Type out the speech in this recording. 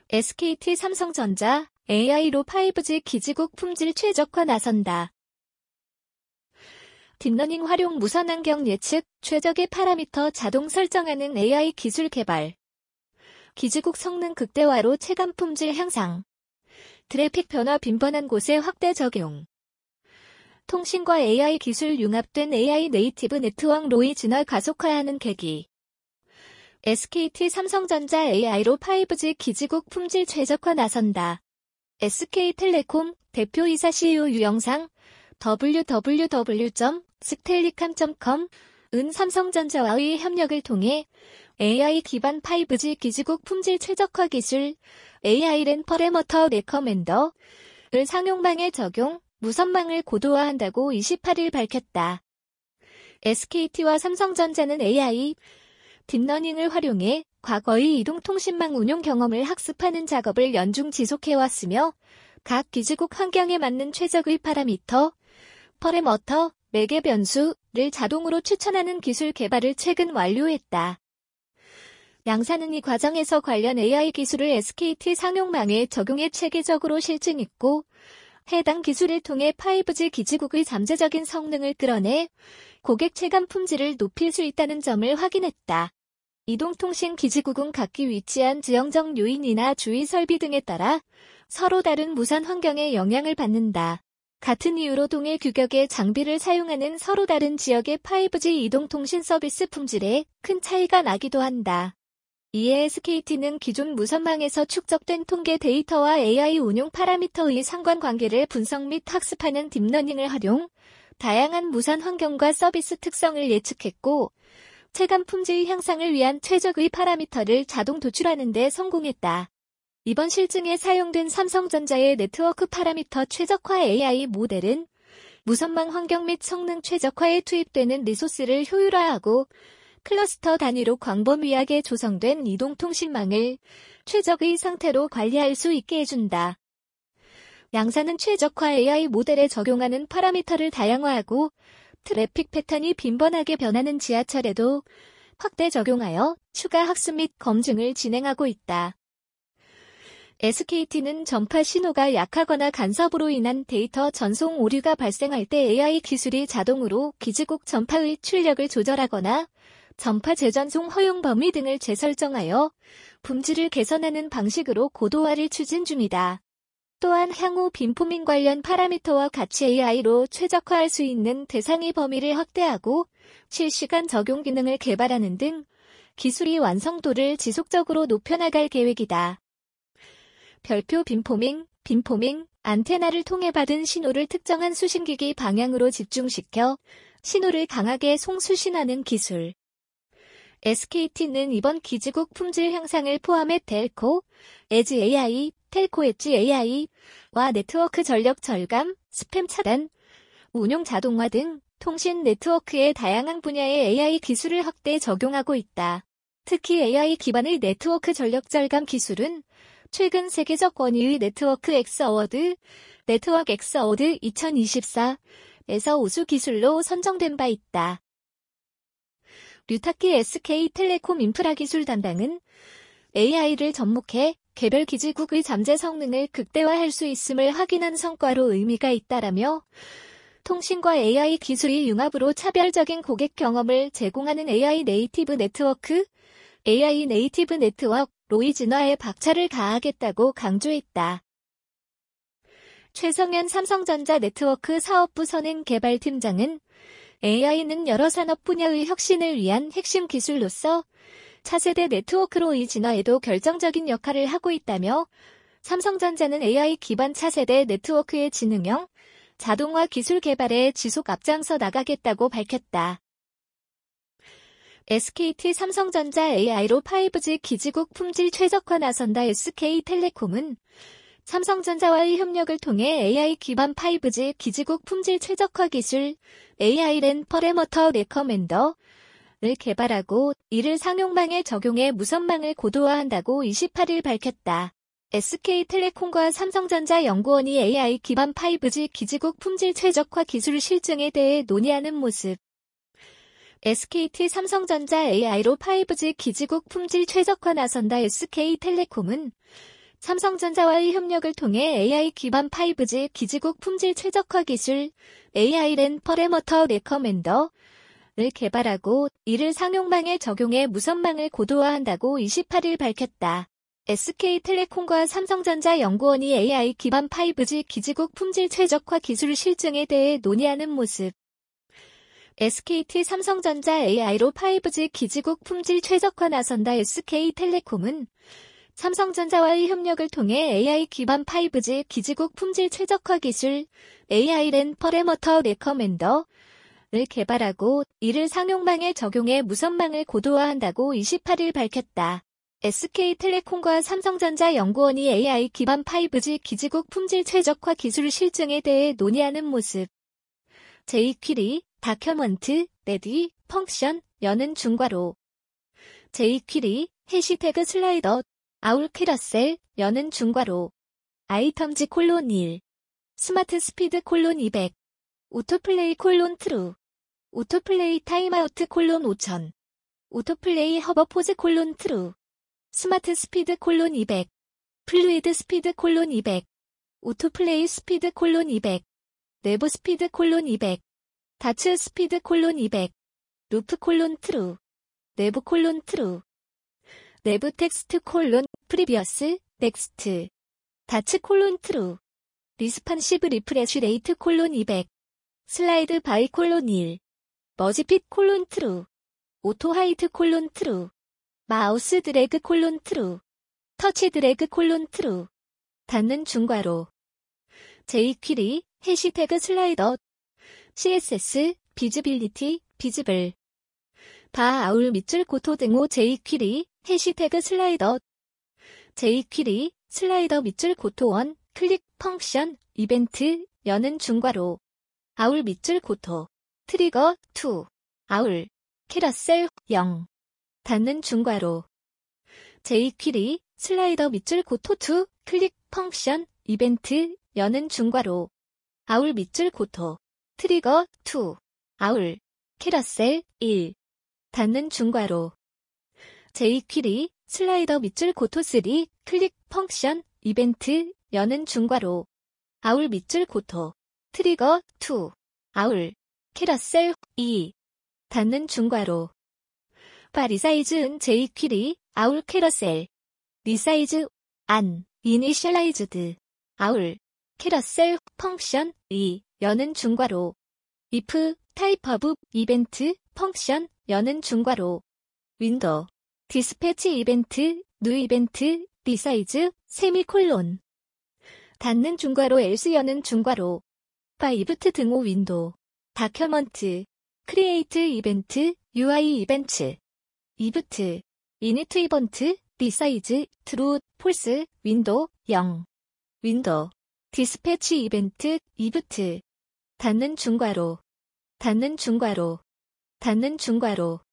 SKT 삼성전자, AI로 5G 기지국 품질 최적화 나선다. 딥러닝 활용 무선 환경 예측, 최적의 파라미터 자동 설정하는 AI 기술 개발. 기지국 성능 극대화로 체감 품질 향상. 트래픽 변화 빈번한 곳에 확대 적용. 통신과 AI 기술 융합된 AI 네이티브 네트워크 로이 진화 가속화하는 계기. SKT 삼성전자 AI로 5G 기지국 품질 최적화 나선다. SK텔레콤 대표이사 CEO 유영상 www.stellicam.com 은 삼성전자와의 협력을 통해 AI 기반 5G 기지국 품질 최적화 기술 AI 퍼레머터 레커멘더를 상용망에 적용, 무선망을 고도화한다고 28일 밝혔다. SKT와 삼성전자는 AI, 딥러닝을 활용해 과거의 이동통신망 운용 경험을 학습하는 작업을 연중 지속해왔으며 각 기지국 환경에 맞는 최적의 파라미터, 퍼레머터, 매개 변수를 자동으로 추천하는 기술 개발을 최근 완료했다. 양사는 이 과정에서 관련 AI 기술을 SKT 상용망에 적용해 체계적으로 실증있고 해당 기술을 통해 5G 기지국의 잠재적인 성능을 끌어내 고객 체감 품질을 높일 수 있다는 점을 확인했다. 이동통신 기지국은 각기 위치한 지형적 요인이나 주위 설비 등에 따라 서로 다른 무선 환경에 영향을 받는다. 같은 이유로 동일 규격의 장비를 사용하는 서로 다른 지역의 5G 이동통신 서비스 품질에 큰 차이가 나기도 한다. 이에 SKT는 기존 무선망에서 축적된 통계 데이터와 AI 운용 파라미터의 상관관계를 분석 및 학습하는 딥러닝을 활용, 다양한 무선 환경과 서비스 특성을 예측했고, 체감 품질 향상을 위한 최적의 파라미터를 자동 도출하는 데 성공했다. 이번 실증에 사용된 삼성전자의 네트워크 파라미터 최적화 AI 모델은 무선망 환경 및 성능 최적화에 투입되는 리소스를 효율화하고 클러스터 단위로 광범위하게 조성된 이동통신망을 최적의 상태로 관리할 수 있게 해준다. 양사는 최적화 AI 모델에 적용하는 파라미터를 다양화하고 트래픽 패턴이 빈번하게 변하는 지하철에도 확대 적용하여 추가 학습 및 검증을 진행하고 있다. SKT는 전파 신호가 약하거나 간섭으로 인한 데이터 전송 오류가 발생할 때 AI 기술이 자동으로 기지국 전파의 출력을 조절하거나 전파 재전송 허용 범위 등을 재설정하여 품질을 개선하는 방식으로 고도화를 추진 중이다. 또한 향후 빔포밍 관련 파라미터와 같이 AI로 최적화할 수 있는 대상의 범위를 확대하고 실시간 적용 기능을 개발하는 등 기술의 완성도를 지속적으로 높여나갈 계획이다. 별표 빔포밍, 안테나를 통해 받은 신호를 특정한 수신기기 방향으로 집중시켜 신호를 강하게 송수신하는 기술. SKT는 이번 기지국 품질 향상을 포함해 텔코, 에지 AI, 텔코 엣지 AI와 네트워크 전력 절감, 스팸 차단, 운용 자동화 등 통신 네트워크의 다양한 분야의 AI 기술을 확대 적용하고 있다. 특히 AI 기반의 네트워크 전력 절감 기술은 최근 세계적 권위의 네트워크 엑스 어워드 2024에서 우수 기술로 선정된 바 있다. 류타키 SK텔레콤 인프라 기술 담당은 AI를 접목해 개별 기지국의 잠재 성능을 극대화할 수 있음을 확인한 성과로 의미가 있다라며 통신과 AI 기술의 융합으로 차별적인 고객 경험을 제공하는 AI 네이티브 네트워크 로이 진화에 박차를 가하겠다고 강조했다. 최성현 삼성전자 네트워크 사업부 선행개발팀장은 AI는 여러 산업 분야의 혁신을 위한 핵심 기술로서 차세대 네트워크로의 진화에도 결정적인 역할을 하고 있다며 삼성전자는 AI 기반 차세대 네트워크의 지능형, 자동화 기술 개발에 지속 앞장서 나가겠다고 밝혔다. SKT 삼성전자 AI로 5G 기지국 품질 최적화 나선다. SK텔레콤은 삼성전자와의 협력을 통해 AI 기반 5G 기지국 품질 최적화 기술 AI 퍼레머터 레커멘더를 개발하고 이를 상용망에 적용해 무선망을 고도화한다고 28일 밝혔다. SK텔레콤과 삼성전자 연구원이 AI 기반 5G 기지국 품질 최적화 기술 실증에 대해 논의하는 모습. SKT 삼성전자 AI로 5G 기지국 품질 최적화 나선다. SK텔레콤은 삼성전자와의 협력을 통해 AI 기반 5G 기지국 품질 최적화 기술 AI-랜 퍼레머터 레커멘더를 개발하고 이를 상용망에 적용해 무선망을 고도화한다고 28일 밝혔다. SK텔레콤과 삼성전자 연구원이 AI 기반 5G 기지국 품질 최적화 기술 실증에 대해 논의하는 모습. SKT 삼성전자 AI로 5G 기지국 품질 최적화 나선다. SK텔레콤은 삼성전자와의 협력을 통해 AI 기반 5G 기지국 품질 최적화 기술 AI-랜 퍼레머터 레커멘더를 개발하고 이를 상용망에 적용해 무선망을 고도화한다고 28일 밝혔다. SK텔레콤과 삼성전자 연구원이 AI 기반 5G 기지국 품질 최적화 기술 실증에 대해 논의하는 모습. jQuery, 다큐먼트, 레디, 펑션, 여는 중괄호. jQuery, 해시태그 슬라이더, 아울 캐러셀, 여는 중괄호. 아이텀즈 콜론 1. 스마트 스피드 콜론 200. 오토플레이 콜론 트루. 오토플레이 타임아우트 콜론 5000. 오토플레이 허버 포즈 콜론 트루. 스마트 스피드 콜론 200. 플루이드 스피드 콜론 200. 오토플레이 스피드 콜론 200. 내부 스피드 콜론 200. 다츠 스피드 콜론 200. 루프 콜론 트루. 내부 콜론 트루. 내부 텍스트 콜론 프리비어스 넥스트. 다츠 콜론 트루. 리스판시브 리프레쉬 레이트 콜론 200. 슬라이드 바이 콜론 1. 머지핏 콜론 트루. 오토 하이트 콜론 트루. 마우스 드래그 콜론 트루. 터치 드래그 콜론 트루. 닫는 중괄호. jQuery, 해시태그 슬라이더. CSS, 비즈빌리티, 비즈블. 바 아울 밑줄 고토 등호 jQuery, 해시태그 슬라이더. jQuery, 슬라이더 밑줄 고토 1, 클릭, 펑션, 이벤트, 여는 중괄호. 아울 밑줄 고토. 트리거, 2. 아울. 캐러셀, 0. 닫는 중괄호. jQuery, 슬라이더 밑줄 고토 2, 클릭, 펑션, 이벤트, 여는 중괄호. 아울 밑줄 고토. 트리거, 2. 아울. 캐러셀, 1. 닫는 중괄호. jQuery, 슬라이더 밑줄 고토 3, 클릭, 펑션, 이벤트, 여는 중괄호. 아울 밑줄 고토. 트리거, 2. 아울. 캐러셀, 2. 닫는 중괄호. 바 리사이즈은 jQuery, 아울 캐러셀. 리사이즈, 안, 이니셜라이즈드. 아울. 캐러셀, 펑션, 2. 여는 중괄호. if, 타입 오브, 이벤트, 펑션, 여는 중괄호. 윈도우. 디스패치 이벤트, 뉴 이벤트, 리사이즈, 세미콜론. 닫는 중괄호 else 여는 중괄호. 바 이브트 등호 윈도우. 다큐먼트. 크리에이트 이벤트, UI 이벤트. 이브트. 이니트 이번트, 리사이즈, 트루, 폴스, 윈도우, 0. 윈도우. 디스패치 이벤트, 이브트. 닫는 중괄호. 닫는 중괄호. 닫는 중괄호.